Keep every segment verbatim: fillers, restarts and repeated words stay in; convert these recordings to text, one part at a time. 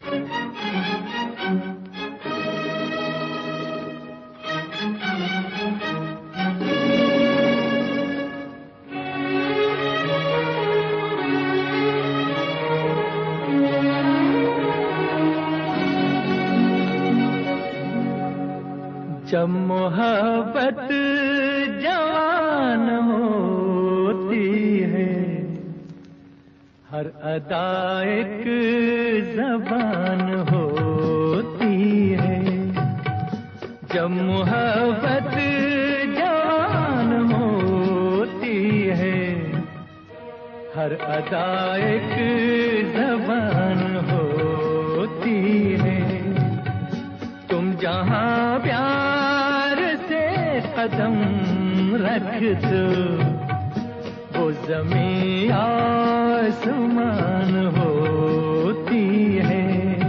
जब मोहब्बत जवान होती है, हर अदा एक ज़बान होती है। जब मोहब्बत जवान होती है, हर अदा एक ज़बान होती है। तुम जहां प्यार से कदम रख दो, वो ज़मीं आसमान होती है।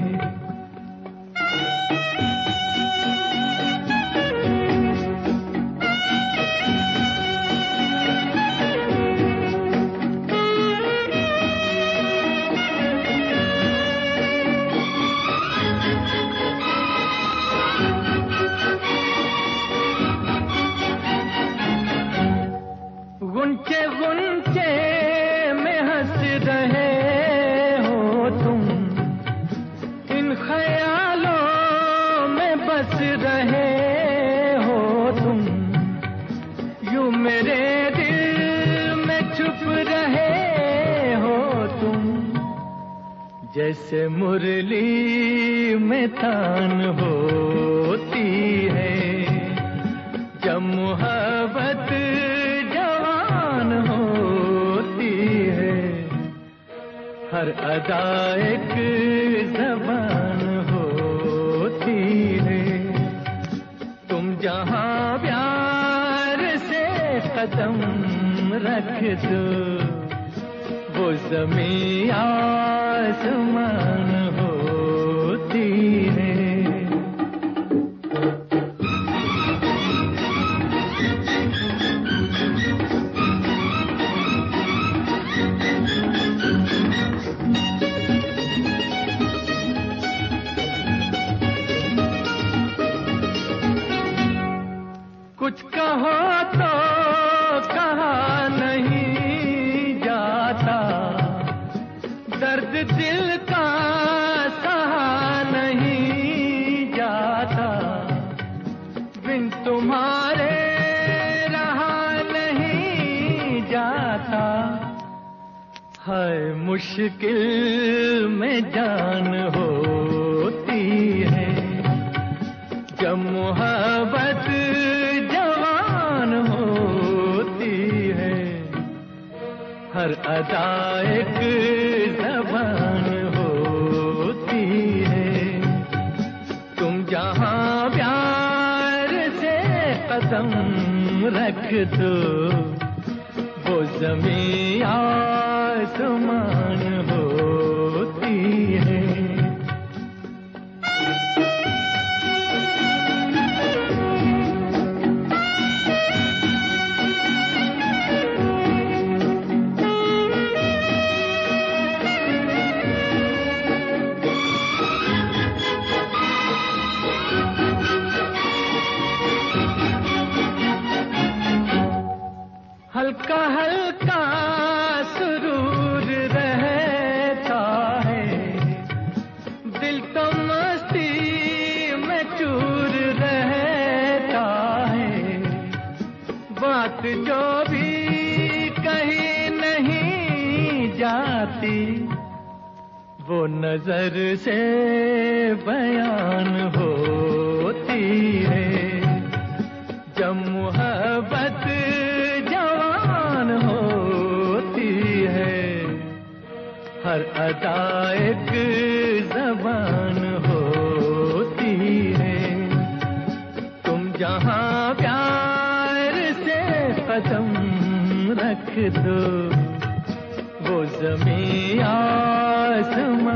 गुंचे गुंचे में हंस रहे हो तुम, इन ख्यालों में बस रहे हो तुम। यूं मेरे दिल में छुप रहे हो तुम, जैसे मुरली में तान होती है। जब मोहब्बत होती है, हर अदा एक ज़बान होती है। तुम जहां प्यार से कदम रख दो, वो ज़मीं आसमान होती है। कुछ कहो तो कहा नहीं जाता, दर्द दिल का सहा नहीं जाता। बिन तुम्हारे रहा नहीं जाता, है मुश्किल में जान होती है। जब मोहब्बत जवान होती है, हर अदा एक ज़बान होती है। तुम जहां प्यार से कदम रख दो, वो ज़मीं आसमान होती है। हल्का हल्का सुरूर रहता है, दिल तो मस्ती में चूर रहता है। बात जो भी कहीं नहीं जाती, वो नजर से बयान होती है। जब मोहब्बत होती है, हर अदा एक ज़बान होती है। तुम जहां प्यार से कदम रख दो, वो ज़मीं आसमान